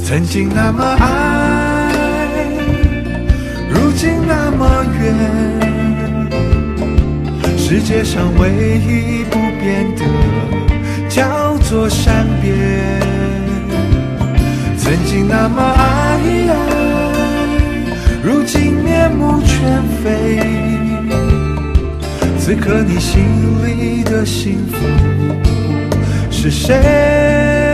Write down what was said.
曾经那么爱，如今那么远，世界上唯一不变的叫做善变。曾经那么爱，如今面目全非。此刻你心里的幸福是谁？